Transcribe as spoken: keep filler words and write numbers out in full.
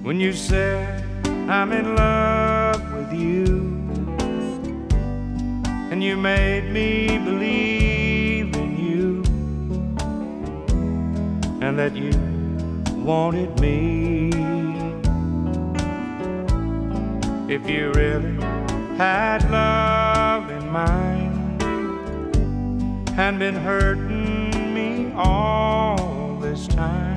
when you said I'm in love with you, and you made me believe in you, and that you wanted me. If you really had love in mind and been hurting me all this time,